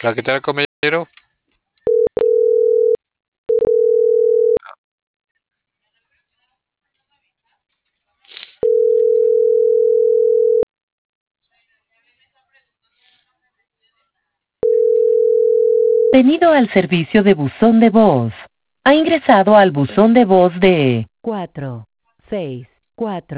Hola, ¿qué tal, compañero? Bienvenido al servicio de buzón de voz. Ha ingresado al buzón de voz de 464.